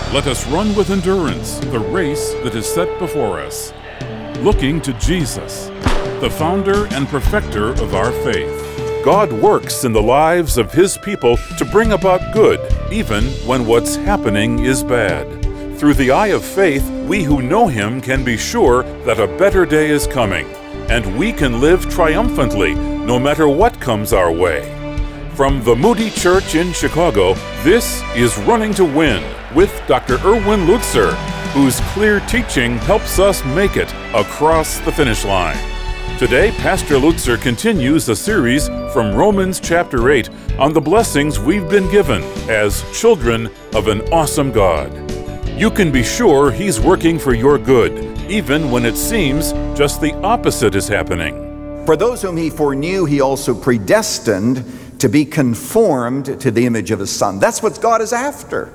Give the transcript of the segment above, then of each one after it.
Let us run with endurance the race that is set before us, looking to Jesus, the founder and perfecter of our faith. God works in the lives of His people to bring about good, even when what's happening is bad. Through the eye of faith, we who know Him can be sure that a better day is coming, and we can live triumphantly no matter what comes our way. From the Moody Church in Chicago, this is Running to Win with Dr. Erwin Lutzer, whose clear teaching helps us make it across the finish line. Today, Pastor Lutzer continues a series from Romans chapter 8 on the blessings we've been given as children of an awesome God. You can be sure He's working for your good, even when it seems just the opposite is happening. For those whom He foreknew, He also predestined to be conformed to the image of His Son. That's what God is after.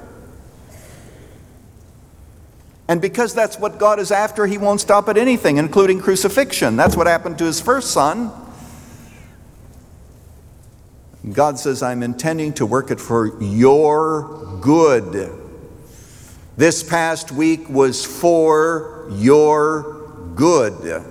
And because that's what God is after, He won't stop at anything, including crucifixion. That's what happened to His first Son. God says, I'm intending to work it for your good. This past week was for your good.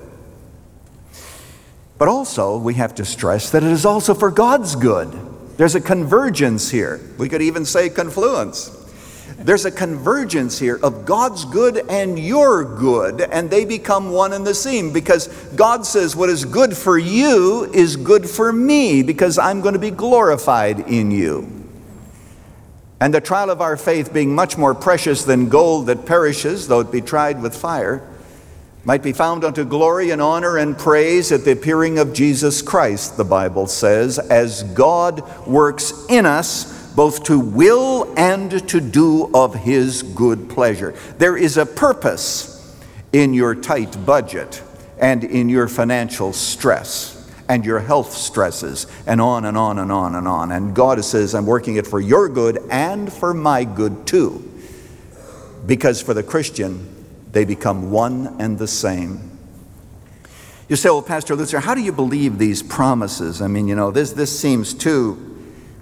But also, we have to stress that it is also for God's good. There's a convergence here. We could even say confluence. There's a convergence here of God's good and your good, and they become one and the same, because God says what is good for you is good for me, because I'm going to be glorified in you. And the trial of our faith, being much more precious than gold that perishes, though it be tried with fire, might be found unto glory and honor and praise at the appearing of Jesus Christ, the Bible says, as God works in us both to will and to do of His good pleasure. There is a purpose in your tight budget and in your financial stress and your health stresses and on and on and on and on. And God says, I'm working it for your good and for my good too. Because for the Christian, they become one and the same. You say, well, Pastor Lutzer, how do you believe these promises? I mean, this seems too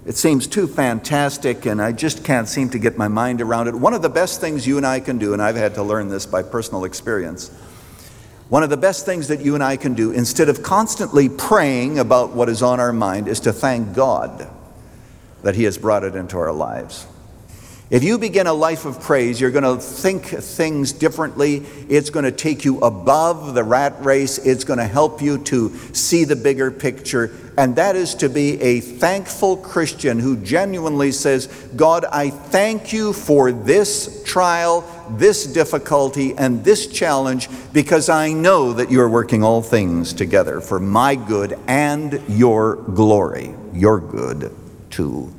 fantastic, and I just can't seem to get my mind around it. One of the best things you and I can do, and I've had to learn this by personal experience, one of the best things that you and I can do, instead of constantly praying about what is on our mind, is to thank God that He has brought it into our lives. If you begin a life of praise, you're going to think things differently. It's going to take you above the rat race. It's going to help you to see the bigger picture. And that is to be a thankful Christian who genuinely says, God, I thank you for this trial, this difficulty, and this challenge, because I know that you're working all things together for my good and your glory, your good too.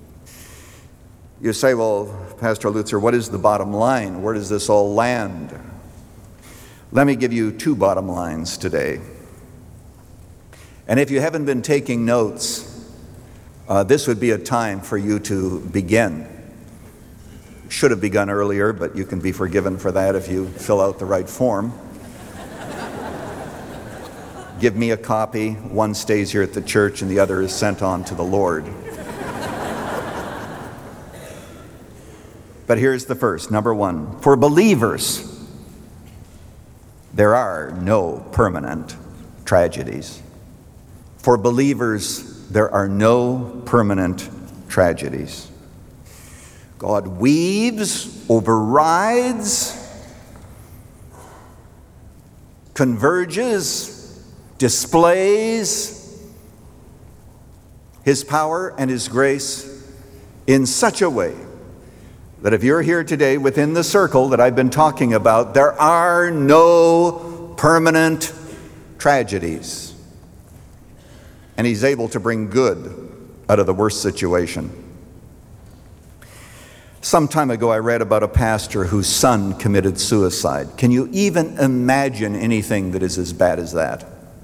You say, well, Pastor Lutzer, what is the bottom line? Where does this all land? Let me give you two bottom lines today. And if you haven't been taking notes, this would be a time for you to begin. Should have begun earlier, but you can be forgiven for that if you fill out the right form. Give me a copy. One stays here at the church and the other is sent on to the Lord. But here's the first, number one. For believers, there are no permanent tragedies. For believers, there are no permanent tragedies. God weaves, overrides, converges, displays His power and His grace in such a way that if you're here today within the circle that I've been talking about, there are no permanent tragedies. And He's able to bring good out of the worst situation. Some time ago, I read about a pastor whose son committed suicide. Can you even imagine anything that is as bad as that?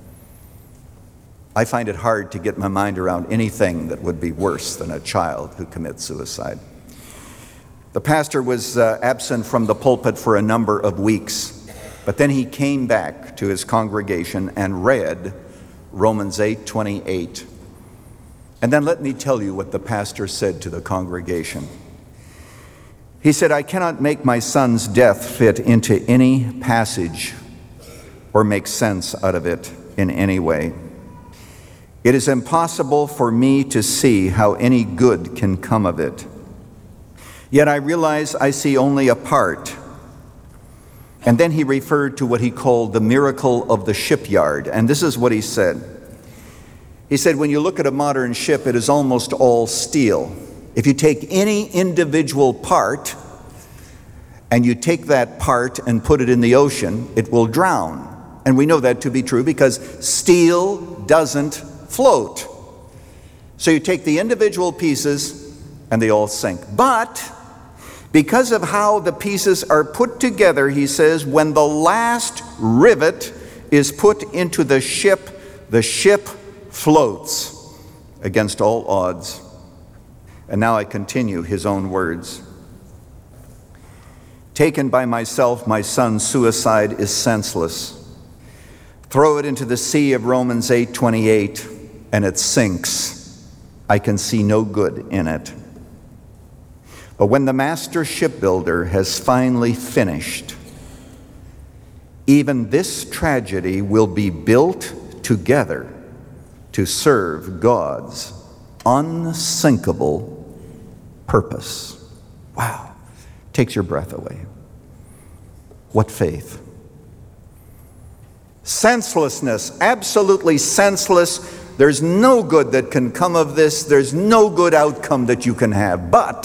I find it hard to get my mind around anything that would be worse than a child who commits suicide. The pastor was absent from the pulpit for a number of weeks, but then he came back to his congregation and read Romans 8:28. And then let me tell you what the pastor said to the congregation. He said, I cannot make my son's death fit into any passage or make sense out of it in any way. It is impossible for me to see how any good can come of it. Yet I realize I see only a part. And then he referred to what he called the miracle of the shipyard. And this is what he said. He said, when you look at a modern ship, it is almost all steel. If you take any individual part and you take that part and put it in the ocean, it will drown. And we know that to be true because steel doesn't float. So you take the individual pieces and they all sink. But because of how the pieces are put together, he says, when the last rivet is put into the ship floats against all odds. And now I continue his own words. Taken by myself, my son's suicide is senseless. Throw it into the sea of Romans 8:28, and it sinks. I can see no good in it. But when the master shipbuilder has finally finished, even this tragedy will be built together to serve God's unsinkable purpose. Wow. Takes your breath away. What faith. Senselessness, absolutely senseless. There's no good that can come of this. There's no good outcome that you can have. But,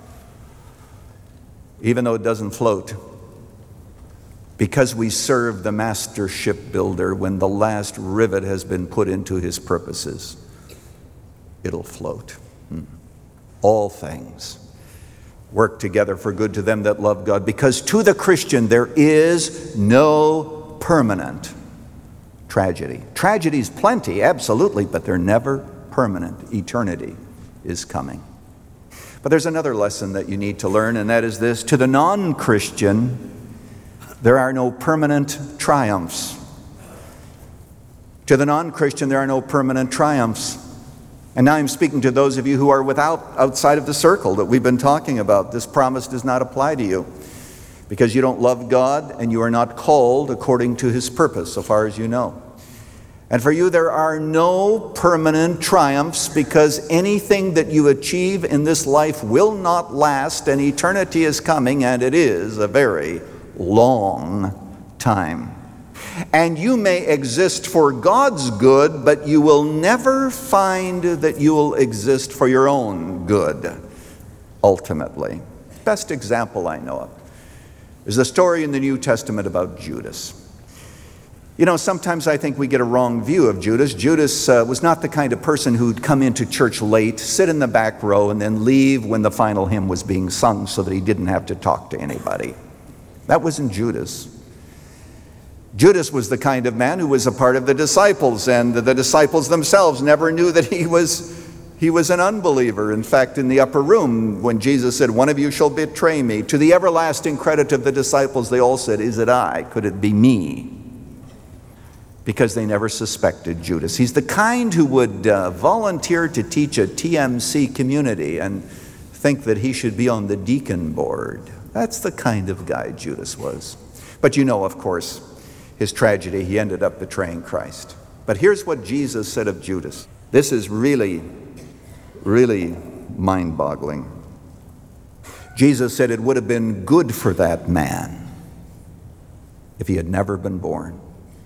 even though it doesn't float, because we serve the master shipbuilder, when the last rivet has been put into his purposes, it'll float. All things work together for good to them that love God, because to the Christian there is no permanent tragedy. Tragedies plenty, absolutely, but they're never permanent. Eternity is coming. But there's another lesson that you need to learn, and that is this. To the non-Christian, there are no permanent triumphs. To the non-Christian, there are no permanent triumphs. And now I'm speaking to those of you who are outside of the circle that we've been talking about. This promise does not apply to you because you don't love God and you are not called according to his purpose, so far as you know. And for you, there are no permanent triumphs because anything that you achieve in this life will not last, and eternity is coming, and it is a very long time. And you may exist for God's good, but you will never find that you will exist for your own good, ultimately. Best example I know of is the story in the New Testament about Judas. You know, sometimes I think we get a wrong view of Judas. Judas was not the kind of person who'd come into church late, sit in the back row, and then leave when the final hymn was being sung so that he didn't have to talk to anybody. That wasn't Judas. Judas was the kind of man who was a part of the disciples, and the disciples themselves never knew that he was an unbeliever. In fact, in the upper room, when Jesus said, "One of you shall betray me," to the everlasting credit of the disciples, they all said, "Is it I? Could it be me?" Because they never suspected Judas. He's the kind who would volunteer to teach a TMC community and think that he should be on the deacon board. That's the kind of guy Judas was. But you know, of course, his tragedy. He ended up betraying Christ. But here's what Jesus said of Judas. This is really, really mind-boggling. Jesus said it would have been good for that man if he had never been born.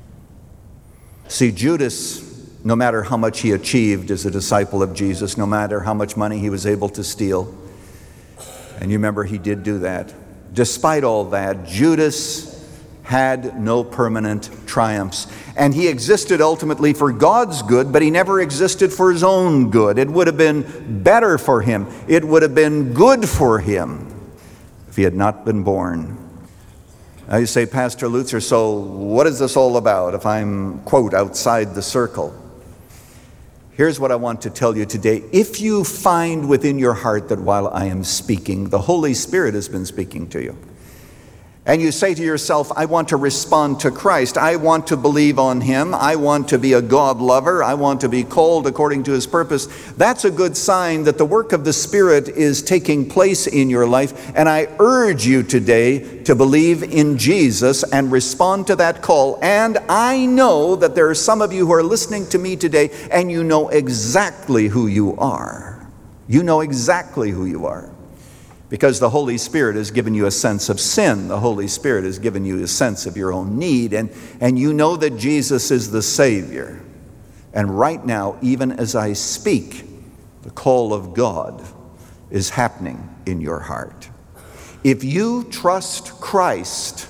See, Judas, no matter how much he achieved as a disciple of Jesus, no matter how much money he was able to steal, and you remember he did do that, despite all that, Judas had no permanent triumphs. And he existed ultimately for God's good, but he never existed for his own good. It would have been better for him. It would have been good for him if he had not been born. Now you say, Pastor Lutzer, so what is this all about if I'm, quote, outside the circle? Here's what I want to tell you today. If you find within your heart that while I am speaking, the Holy Spirit has been speaking to you, and you say to yourself, I want to respond to Christ. I want to believe on Him. I want to be a God lover. I want to be called according to His purpose. That's a good sign that the work of the Spirit is taking place in your life. And I urge you today to believe in Jesus and respond to that call. And I know that there are some of you who are listening to me today, and you know exactly who you are. You know exactly who you are. Because the Holy Spirit has given you a sense of sin. The Holy Spirit has given you a sense of your own need. And you know that Jesus is the Savior. And right now, even as I speak, the call of God is happening in your heart. If you trust Christ,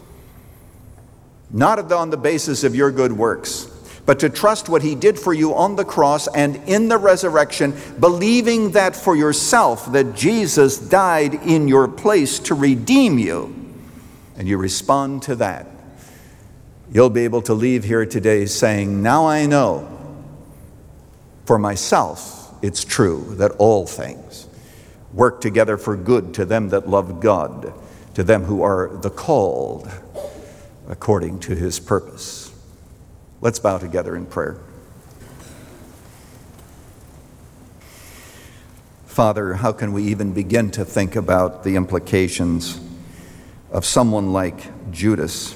not on the basis of your good works, but to trust what He did for you on the cross and in the resurrection, believing that for yourself, that Jesus died in your place to redeem you, and you respond to that, you'll be able to leave here today saying, now I know for myself it's true that all things work together for good to them that love God, to them who are the called according to His purpose. Let's bow together in prayer. Father, how can we even begin to think about the implications of someone like Judas?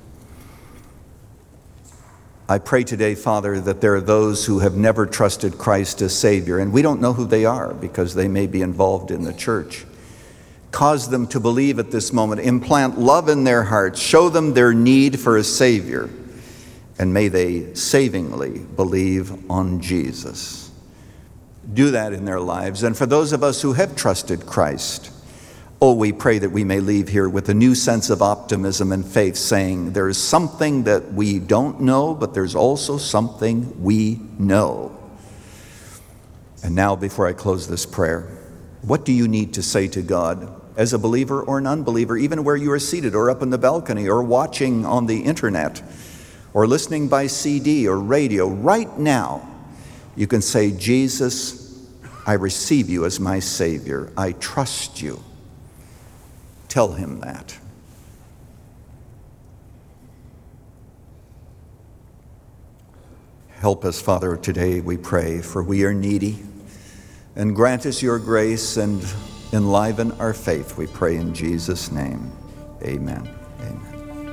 I pray today, Father, that there are those who have never trusted Christ as Savior, and we don't know who they are because they may be involved in the church. Cause them to believe at this moment. Implant love in their hearts. Show them their need for a Savior. And may they savingly believe on Jesus. Do that in their lives. And for those of us who have trusted Christ, we pray that we may leave here with a new sense of optimism and faith, saying there is something that we don't know, but there's also something we know. And now, before I close this prayer, what do you need to say to God as a believer or an unbeliever, even where you are seated or up in the balcony or watching on the internet, or listening by CD or radio? Right now, you can say, Jesus, I receive you as my Savior. I trust you. Tell Him that. Help us, Father, today, we pray, for we are needy. And grant us your grace and enliven our faith, we pray in Jesus' name. Amen. Amen.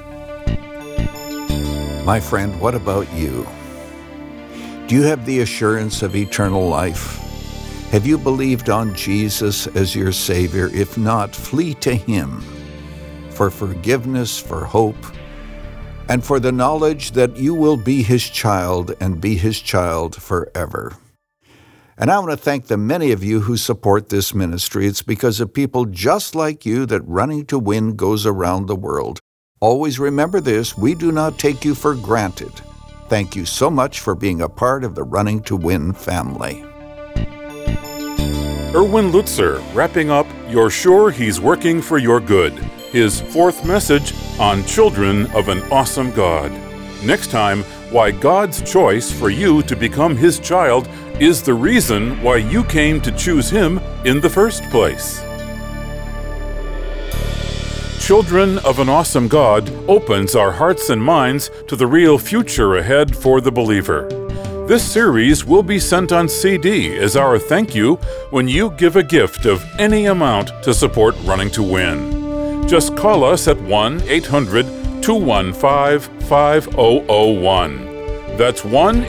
My friend, what about you? Do you have the assurance of eternal life? Have you believed on Jesus as your Savior? If not, flee to Him for forgiveness, for hope, and for the knowledge that you will be His child and be His child forever. And I want to thank the many of you who support this ministry. It's because of people just like you that Running to Win goes around the world. Always remember this, we do not take you for granted. Thank you so much for being a part of the Running to Win family. Erwin Lutzer, wrapping up You're Sure He's Working for Your Good, his fourth message on Children of an Awesome God. Next time, why God's choice for you to become His child is the reason why you came to choose Him in the first place. Children of an Awesome God opens our hearts and minds to the real future ahead for the believer. This series will be sent on CD as our thank you when you give a gift of any amount to support Running to Win. Just call us at 1-800-215-5001. That's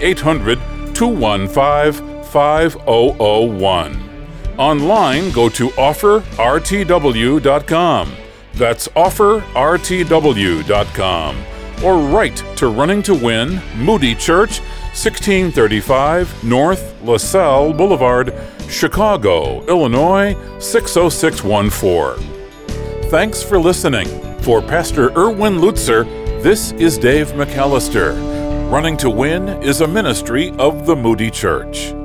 1-800-215-5001. Online, go to offerrtw.com. That's offerrtw.com. Or write to Running to Win, Moody Church, 1635 North LaSalle Boulevard, Chicago, Illinois, 60614. Thanks for listening. For Pastor Erwin Lutzer, this is Dave McAllister. Running to Win is a ministry of the Moody Church.